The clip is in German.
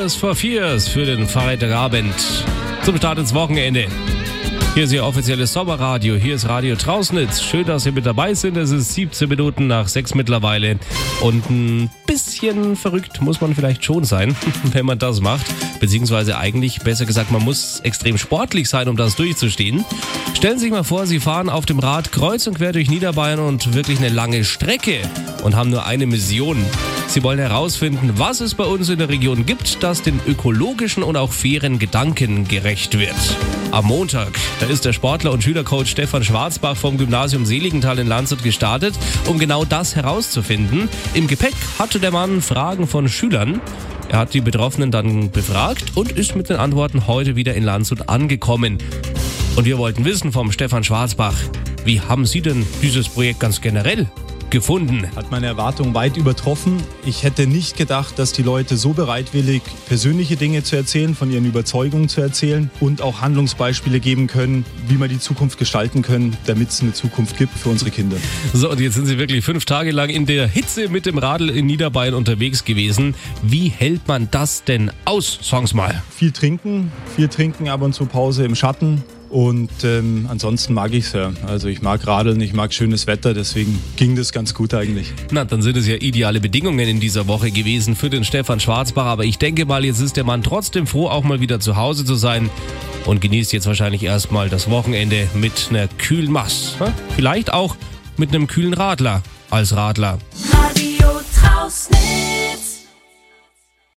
Tears for Fears für den Freitagabend zum Start ins Wochenende. Hier ist Ihr offizielles Sommerradio, hier ist Radio Trausnitz. Schön, dass Sie mit dabei sind. Es ist 17 Minuten nach 6 mittlerweile. Und ein bisschen verrückt muss man vielleicht schon sein, wenn man das macht. Beziehungsweise eigentlich, besser gesagt, man muss extrem sportlich sein, um das durchzustehen. Stellen Sie sich mal vor, Sie fahren auf dem Rad kreuz und quer durch Niederbayern und wirklich eine lange Strecke und haben nur eine Mission. Sie wollen herausfinden, was es bei uns in der Region gibt, das den ökologischen und auch fairen Gedanken gerecht wird. Am Montag, da ist der Sportler und Schülercoach Stefan Schwarzbach vom Gymnasium Seligenthal in Landshut gestartet, um genau das herauszufinden. Im Gepäck hatte der Mann Fragen von Schülern. Er hat die Betroffenen dann befragt und ist mit den Antworten heute wieder in Landshut angekommen. Und wir wollten wissen vom Stefan Schwarzbach, wie haben Sie denn dieses Projekt ganz generell gefunden? Hat meine Erwartungen weit übertroffen. Ich hätte nicht gedacht, dass die Leute so bereitwillig persönliche Dinge zu erzählen, von ihren Überzeugungen zu erzählen und auch Handlungsbeispiele geben können, wie wir die Zukunft gestalten können, damit es eine Zukunft gibt für unsere Kinder. So, und jetzt sind Sie wirklich 5 Tage lang in der Hitze mit dem Radl in Niederbayern unterwegs gewesen. Wie hält man das denn aus? Sag's mal. Viel trinken, ab und zu Pause im Schatten. Und ansonsten mag ich es ja. Also ich mag Radeln, ich mag schönes Wetter, deswegen ging das ganz gut eigentlich. Na, dann sind es ja ideale Bedingungen in dieser Woche gewesen für den Stefan Schwarzbach. Aber ich denke mal, jetzt ist der Mann trotzdem froh, auch mal wieder zu Hause zu sein und genießt jetzt wahrscheinlich erstmal das Wochenende mit einer kühlen Maß. Vielleicht auch mit einem kühlen Radler als Radler. Radio Trausnitz.